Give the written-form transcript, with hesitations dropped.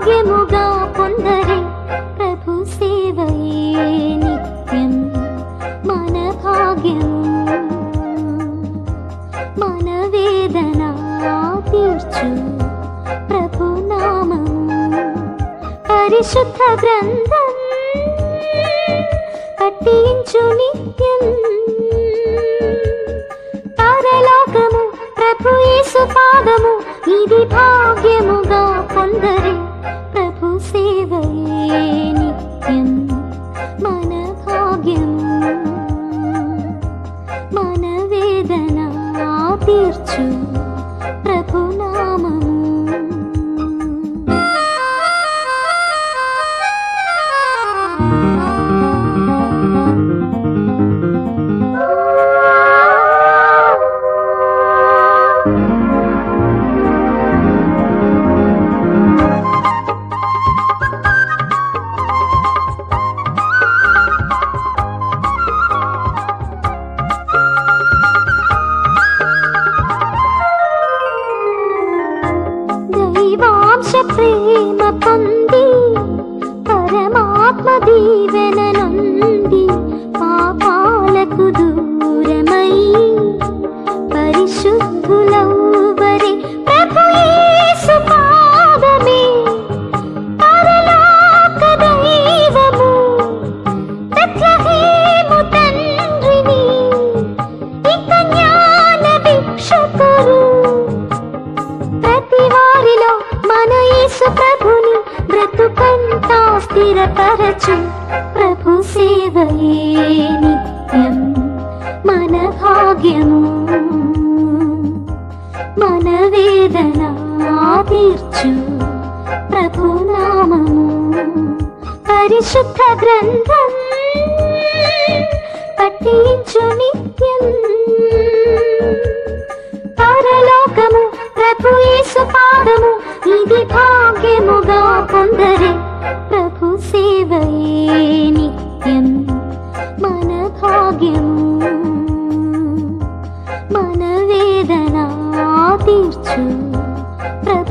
భాగ్యముగా పొందరే ప్రభు సేవయే నిత్యం మన భాగ్యము మన వేదన తీర్చు ప్రభు నామము పరిశుద్ధ గ్రంథం పఠించు నిత్యం పరలోకము ప్రభు యేసు పాదము ఇది భాగ్యముగా పొందరే ప్రభు సేవయే నిత్యం మన భాగ్యము మన వేదన తీర్చు ప్రభు నామము ప్రేమ పొంది పరమాత్మ దీవెన నొంది పాపాలకు దూరమై పరిశుద్ధులౌవరే ప్రభు యేసు పాదమే పరలోక దైవము బెత్లెహేము తండ్రిని ఇక జ్ఞాన భిక్షకురు ప్రతి వారిలో మన యేసు ప్రభుని బ్రతుకంతా స్థిరపరచు ప్రభు సేవయే నిత్యం మన భాగ్యము మన వేదన తీర్చు ప్రభు నామము పరిశుద్ధ గ్రంథం పఠించు నిత్యం పరలోకము ప్రభు యేసు పాదము ఇది భాగ్యముగా పొందరే ప్రభు సేవయే నిత్యం మన భాగ్యము మన వేదన తీర్చు